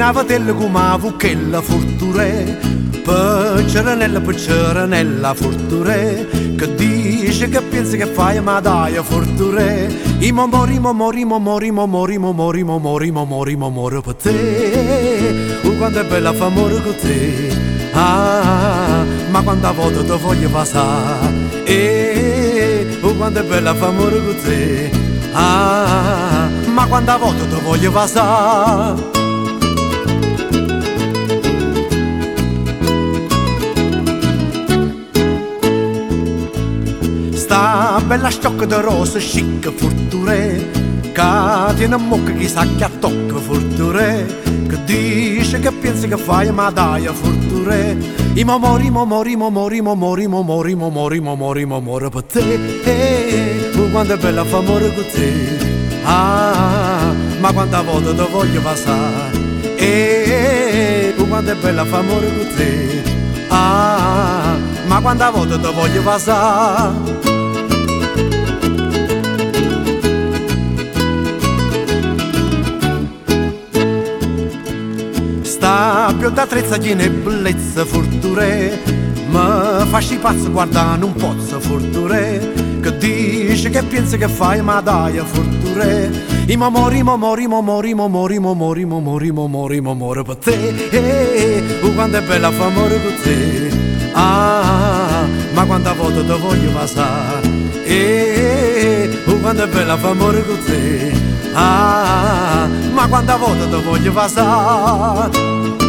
una vatella come che la forture, picceranella forture, che dice che pensi che fai ma dai forture. I morimo per te, quando è bella fa amore con te. Ma quando a volte ti voglio passare, quando è bella fa amore con te. Ma quando a volte ti voglio passare. Sta bella sciocca di rosa chic forture, che tiene mocca chissà che tocca forture, che dice che pensi che fai ma dai forture. I morimo per te, quando è bella fa amore con te. Ma quando a volte ti voglio passare, quando è bella fa amore con te. Ma quando a volte ti voglio passare. Sta più da trezzagine bellezza forture, ma fasci pazzo guarda non pozzo forture, che dice che pensi che fai ma dai forture. I morimo per te, quando è bella fa amore con te. Ma quando a volte ti voglio passare, quando è bella fa amore con te. Ma quando a volte ti voglio passare.